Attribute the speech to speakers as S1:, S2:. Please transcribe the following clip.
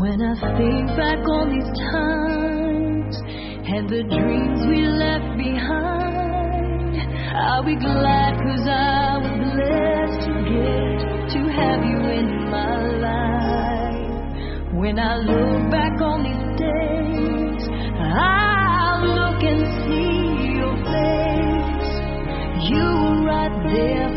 S1: When I think back on these times and the dreams we left behind, I'll be glad 'cause I was blessed to get to have you in my life. When I look back on these days, I'll look and see your face. You were right there